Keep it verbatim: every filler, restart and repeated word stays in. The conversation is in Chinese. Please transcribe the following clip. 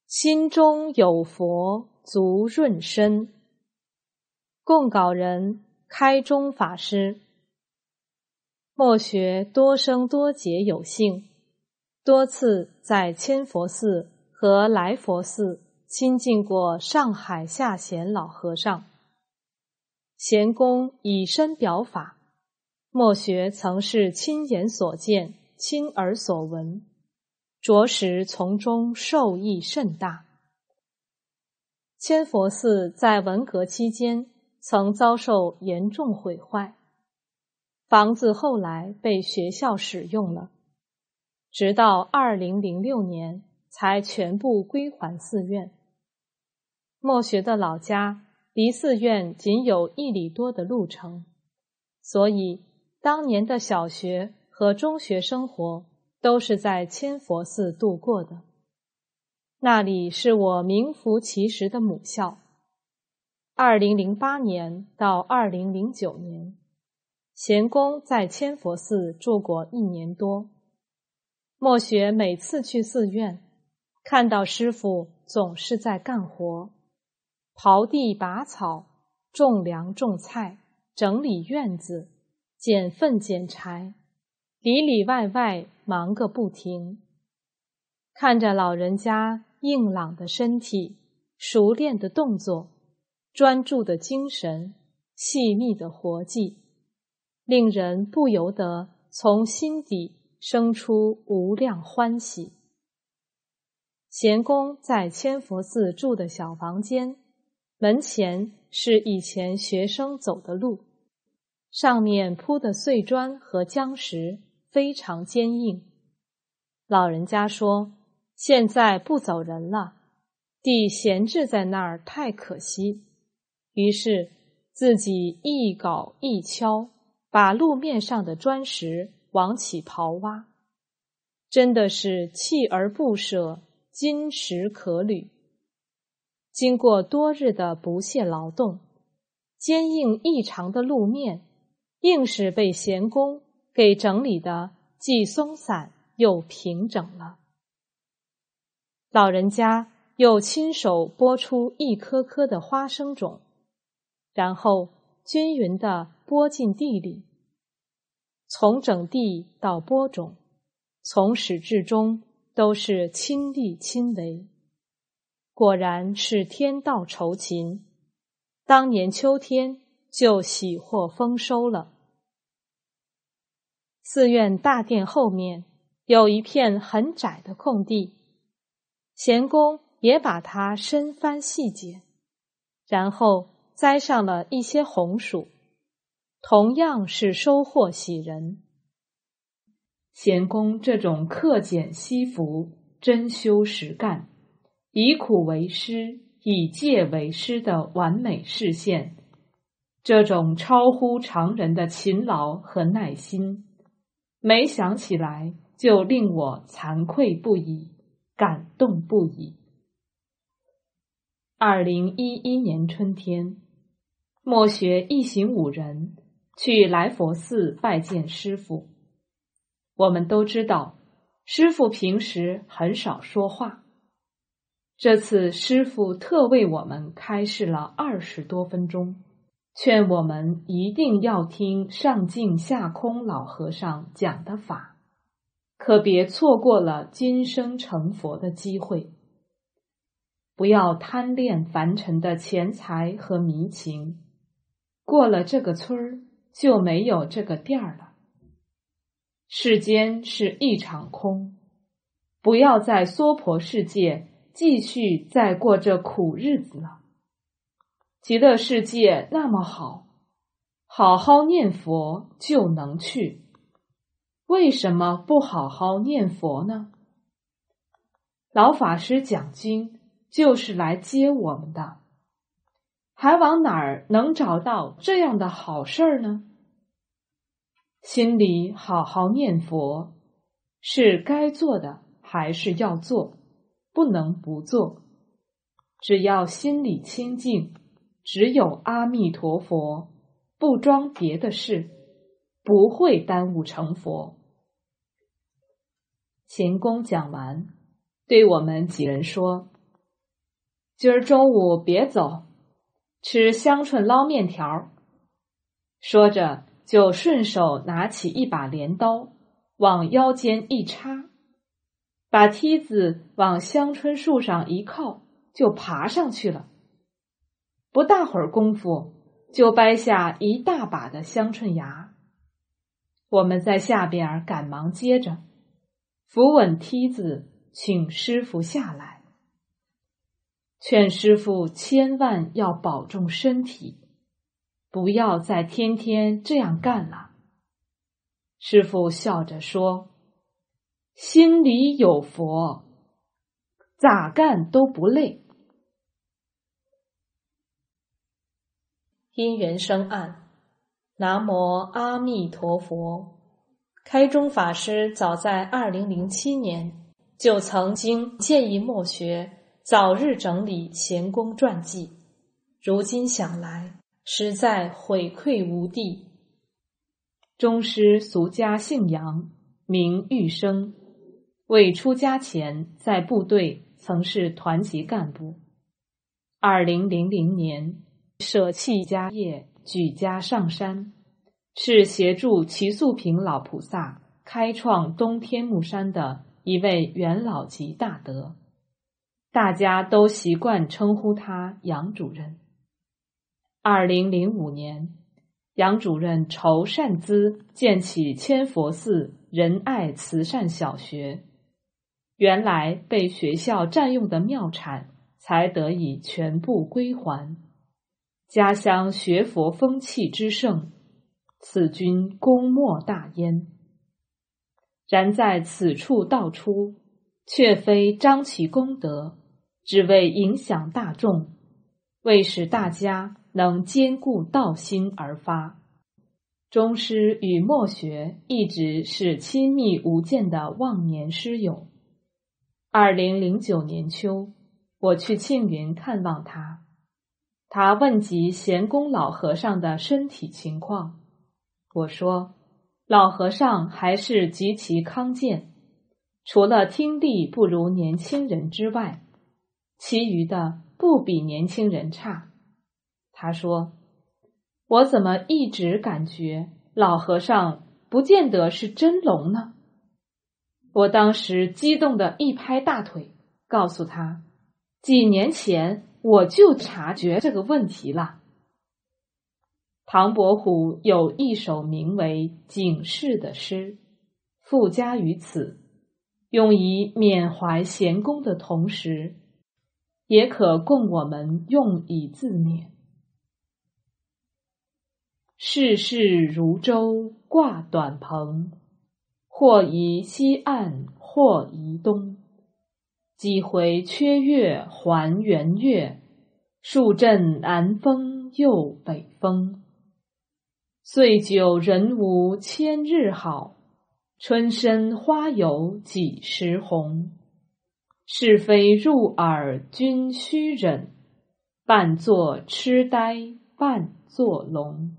心中有佛足润身。供稿人开中法师。末学多生多劫有幸，多次在千佛寺和来佛寺亲近过上海下贤老和尚。贤公以身表法，末学曾是亲眼所见，亲耳所闻，着实从中受益甚大。千佛寺在文革期间曾遭受严重毁坏，房子后来被学校使用了，直到二零零六年才全部归还寺院。末学的老家离寺院仅有一里多的路程，所以当年的小学和中学生活都是在千佛寺度过的。那里是我名副其实的母校。二零零八年到二零零九年，贤公在千佛寺住过一年多。末学每次去寺院，看到师父总是在干活，刨地拔草，种粮种菜，整理院子，捡粪捡柴，里里外外忙个不停。看着老人家硬朗的身体，熟练的动作，专注的精神，细密的活计，令人不由得从心底生出无量欢喜。贤公在千佛寺住的小房间，门前是以前学生走的路，上面铺的碎砖和浆石非常坚硬。老人家说，现在不走人了，地闲置在那儿太可惜，于是自己一镐一锹，把路面上的砖石往起刨挖，真的是锲而不舍，金石可履。经过多日的不懈劳动，坚硬异常的路面硬是被贤公给整理得既松散又平整了。老人家又亲手剥出一颗颗的花生种，然后均匀地播进地里。从整地到播种，从始至终都是亲力亲为，果然是天道酬勤，当年秋天就喜获丰收了。寺院大殿后面有一片很窄的空地，贤公也把它深翻细剪，然后栽上了一些红薯，同样是收获喜人。贤公这种克俭惜福、真修实干、以苦为师、以戒为师的完美示现，这种超乎常人的勤劳和耐心，每想起来就令我惭愧不已，感动不已。二零一一年春天，末学一行五人去来佛寺拜见师父。我们都知道，师父平时很少说话，这次师父特为我们开示了二十多分钟，劝我们一定要听上净下空老和尚讲的法，可别错过了今生成佛的机会。不要贪恋凡尘的钱财和迷情，过了这个村儿就没有这个店儿了。世间是一场空，不要在娑婆世界继续再过这苦日子了。极乐世界那么好，好好念佛就能去，为什么不好好念佛呢？老法师讲经就是来接我们的，还往哪儿能找到这样的好事儿呢？心里好好念佛，是该做的还是要做，不能不做。只要心里清净，只有阿弥陀佛，不装别的事，不会耽误成佛。贤公讲完，对我们几人说， 今儿中午别走，吃香椿捞面条。说着就顺手拿起一把镰刀，往腰间一插，把梯子往香椿树上一靠，就爬上去了。不大会儿功夫，就掰下一大把的香椿芽。我们在下边赶忙接着，扶稳梯子，请师傅下来，劝师傅千万要保重身体，不要再天天这样干了。师傅笑着说：心里有佛，咋干都不累。因缘生案。南无阿弥陀佛。开宗法师早在二零零七年就曾经建议墨学早日整理贤公传记，如今想来实在悔愧无地。宗师俗家姓杨，名玉生，未出家前在部队曾是团级干部。二零零零年舍弃家业，举家上山，是协助齐素平老菩萨开创东天目山的一位元老级大德，大家都习惯称呼他杨主任。二零零五年，杨主任筹善资建起千佛寺仁爱慈善小学，原来被学校占用的庙产才得以全部归还。家乡学佛风气之盛，此君功莫大焉。然在此处道出，却非彰其功德，只为影响大众，为使大家能兼顾道心而发。宗师与墨学一直是亲密无间的忘年师友。二零零九年秋，我去庆云看望他，他问及贤公老和尚的身体情况。我说，老和尚还是极其康健，除了听力不如年轻人之外，其余的不比年轻人差。他说，我怎么一直感觉老和尚不见得是真聋呢？我当时激动地一拍大腿，告诉他，几年前我就察觉这个问题了。唐伯虎有一首名为《警示》的诗，附加于此，用以缅怀贤公的同时，也可供我们用以自勉。世事如舟挂短篷，或移西岸，或移东。几回缺月还圆月，数阵南风又北风。岁久人无千日好，春深花有几时红。是非入耳均须忍，半作痴呆半作聋。